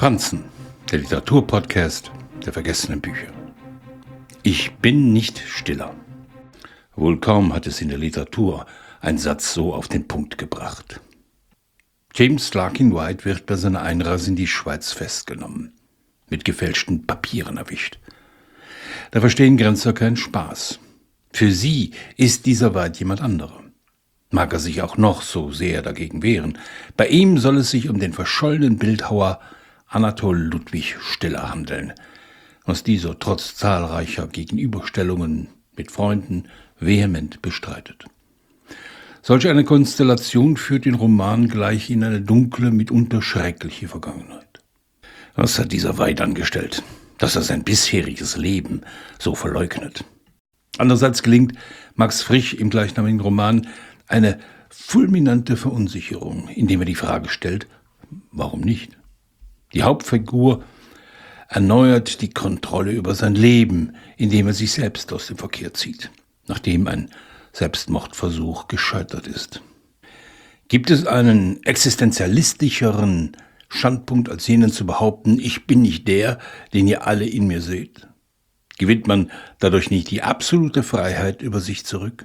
Franzen, der Literaturpodcast der vergessenen Bücher. Ich bin nicht Stiller. Wohl kaum hat es in der Literatur ein Satz so auf den Punkt gebracht. James Larkin White wird bei seiner Einreise in die Schweiz festgenommen, mit gefälschten Papieren erwischt. Da verstehen Grenzer keinen Spaß. Für sie ist dieser White jemand anderer. Mag er sich auch noch so sehr dagegen wehren. Bei ihm soll es sich um den verschollenen Bildhauer Anatol Ludwig Stiller handeln, was dieser trotz zahlreicher Gegenüberstellungen mit Freunden vehement bestreitet. Solch eine Konstellation führt den Roman gleich in eine dunkle, mitunter schreckliche Vergangenheit. Was hat dieser White angestellt, dass er sein bisheriges Leben so verleugnet? Andererseits gelingt Max Frisch im gleichnamigen Roman eine fulminante Verunsicherung, indem er die Frage stellt, warum nicht? Die Hauptfigur erneuert die Kontrolle über sein Leben, indem er sich selbst aus dem Verkehr zieht, nachdem ein Selbstmordversuch gescheitert ist. Gibt es einen existenzialistischeren Standpunkt, als jenen zu behaupten, ich bin nicht der, den ihr alle in mir seht? Gewinnt man dadurch nicht die absolute Freiheit über sich zurück?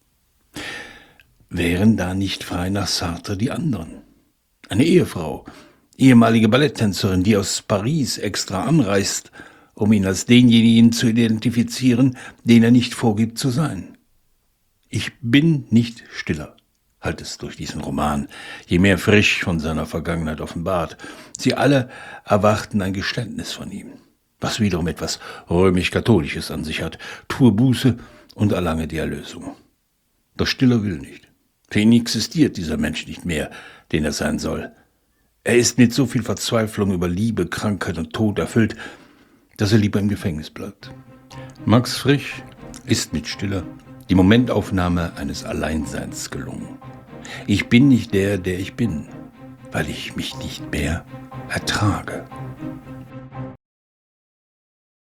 Wären da nicht frei nach Sartre die anderen? Eine Ehefrau, ehemalige Balletttänzerin, die aus Paris extra anreist, um ihn als denjenigen zu identifizieren, den er nicht vorgibt zu sein. Ich bin nicht Stiller, halt es durch diesen Roman, je mehr Frisch von seiner Vergangenheit offenbart. Sie alle erwarten ein Geständnis von ihm, was wiederum etwas römisch-katholisches an sich hat, tue Buße und erlange die Erlösung. Doch Stiller will nicht. Für ihn existiert dieser Mensch nicht mehr, den er sein soll. Er ist mit so viel Verzweiflung über Liebe, Krankheit und Tod erfüllt, dass er lieber im Gefängnis bleibt. Max Frisch ist mit Stiller die Momentaufnahme eines Alleinseins gelungen. Ich bin nicht der, der ich bin, weil ich mich nicht mehr ertrage.